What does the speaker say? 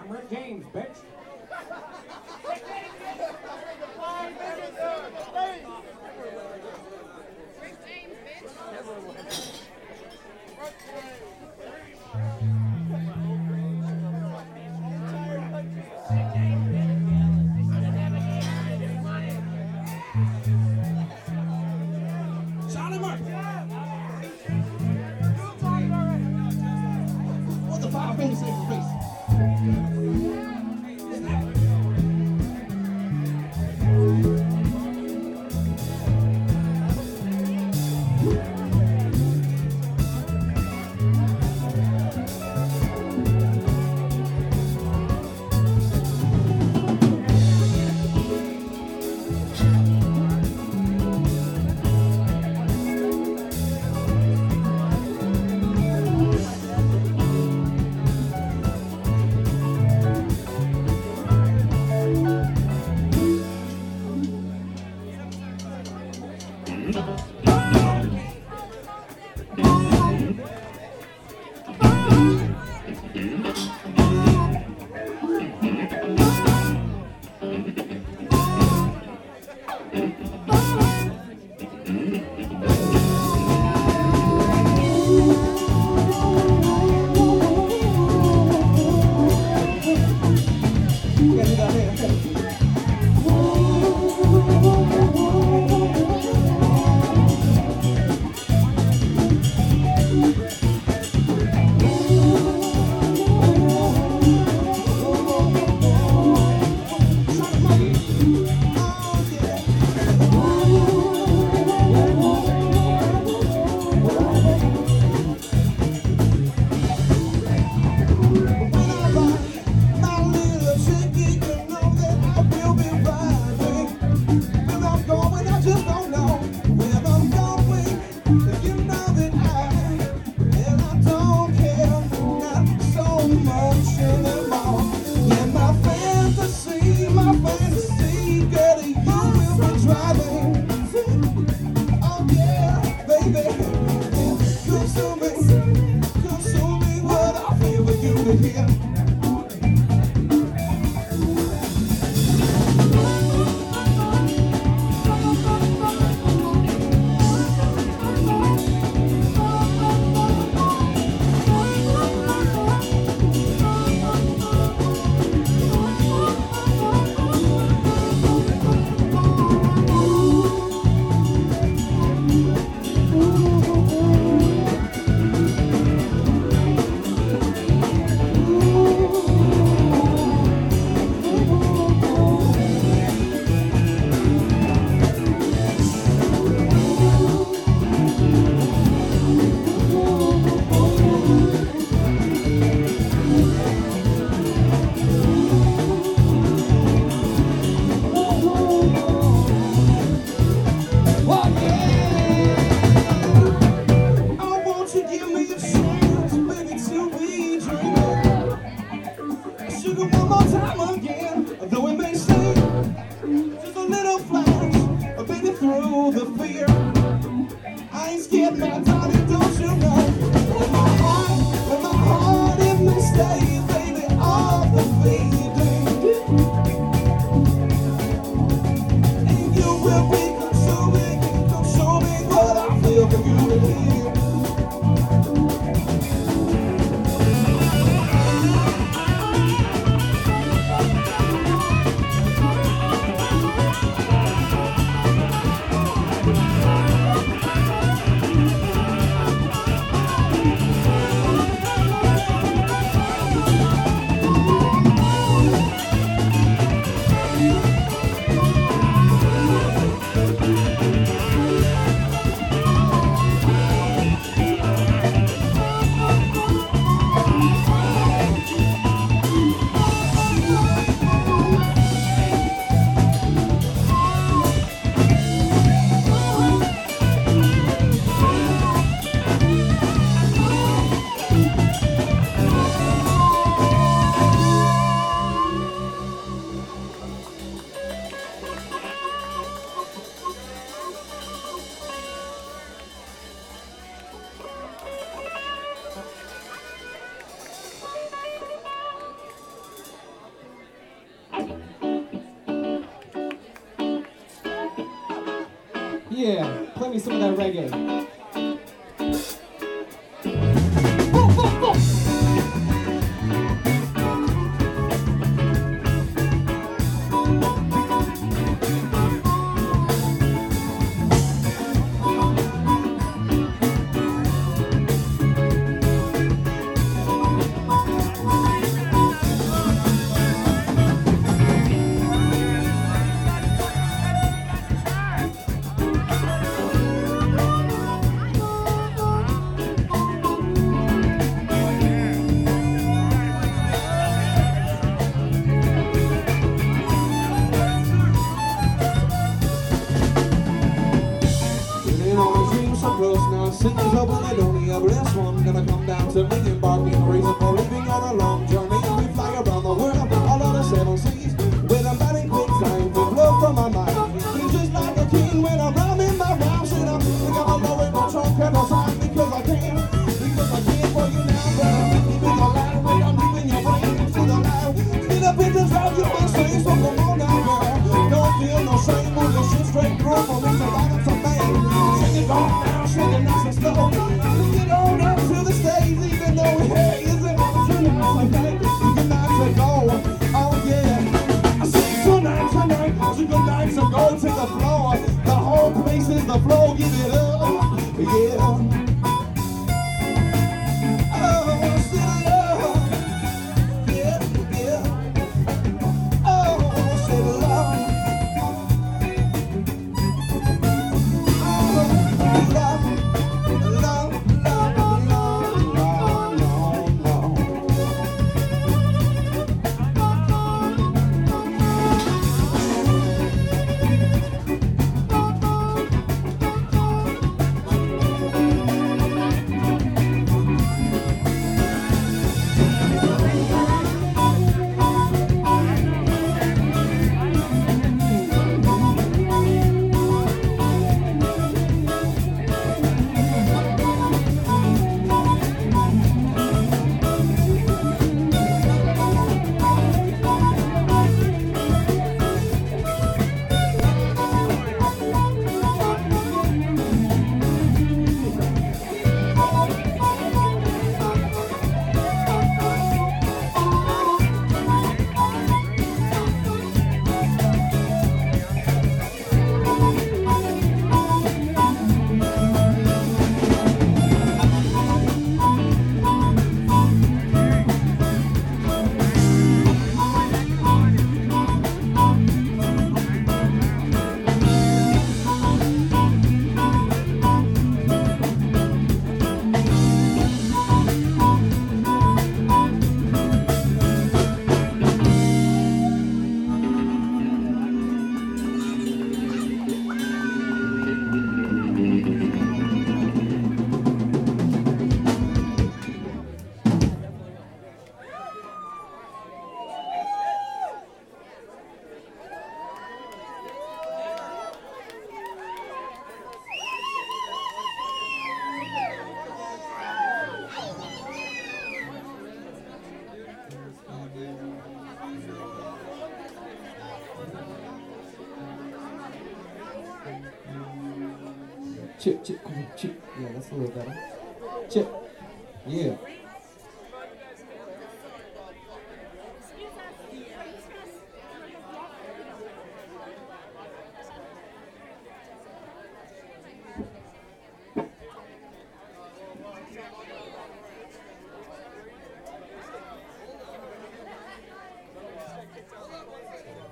I'm Rick James, bitch. Charlie Murphy. What the 5 fingers say for face? Yeah, play me some of that reggae. City's open, I don't need a blessed one. Gonna come down to me and bark me reason for leaving on a long journey. We fly around the world, all of the seven seas. With a man in quick time to blow from my mind. He's just like a king when I'm rhyming my rhymes. And I'm blowing my trumpet on time because I can. Because I can for you now, but I'm leaving your life. Wait, I'm leaving your brain into the light. See the pictures out you will say, so come on now, girl. Don't feel no shame, move your shit straight through for me to light up some fame. Shake it on now, shake it nice and slow. Get on up to the stage, even though it isn't tonight, okay? Good night to go, oh yeah. I say tonight, it's a good night to go to the floor. The whole place is the floor, give it up, yeah. Oh, say love, yeah, yeah. Oh, say love. Chip, chip, come on, chip. Yeah, that's a little better. Chip. Yeah.